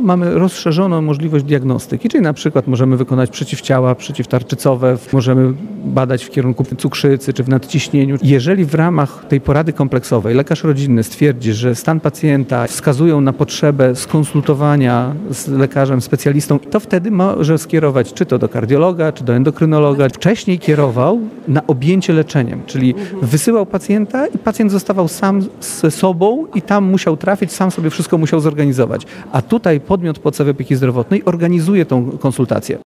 mamy rozszerzoną możliwość diagnostyki, czyli na przykład możemy wykonać przeciwciała przeciwtarczycowe, możemy badać w kierunku cukrzycy czy w nadciśnieniu. Jeżeli w ramach tej porady kompleksowej lekarz rodzinny stwierdzi, że stan pacjenta wskazują na potrzebę skonsultowania z lekarzem specjalistą, to wtedy może skierować czy to do kardiologa, czy do endokrynologa. Wcześniej kierował na objęcie leczeniem, czyli wysyłał pacjenta i pacjent zostawał sam ze sobą i tam musiał trafić, sam sobie wszystko musiał zorganizować. A tutaj podmiot podstawowej opieki zdrowotnej organizuje tą konsultację.